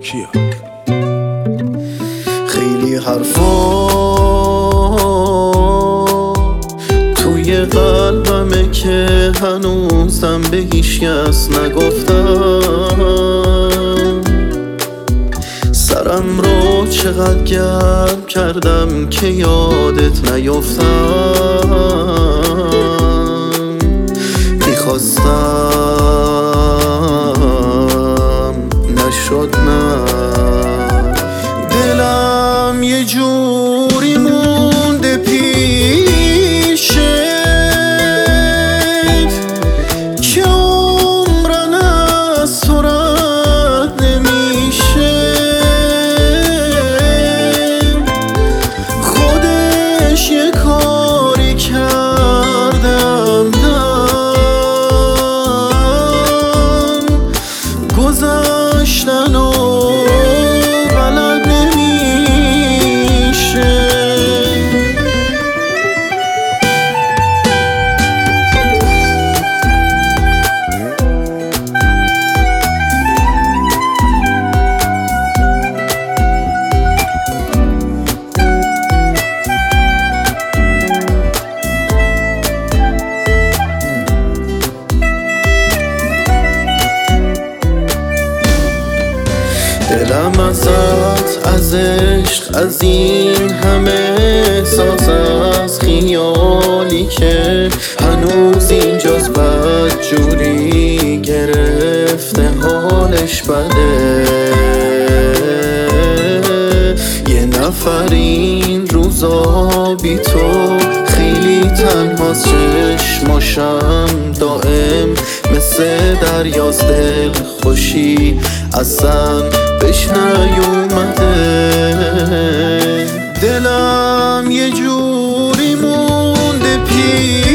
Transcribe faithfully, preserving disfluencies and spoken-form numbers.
کیا خیلی حرفا توی قلبمه که هنوزم به هیچ کس نگفتم. سرم رو چقدر گرم کردم که یادت نیفتم. میخواستم نشد نه، دلم یه جوری مونده پیشت که عمرن از تو رد نمیشه. خودش یه کاری کردم دم گذشتن و دلم ازت، از عشق، از این همه احساس، از خیالی که هنوز اینجاست بد جوری گرفته حالش بده. یه نفر این روزا بی تو خیلی تنهاست، چشماشم دائم مثل دریاست. دل خوشی اصلا بهش نیومده. دلم یه جوری مونده پیش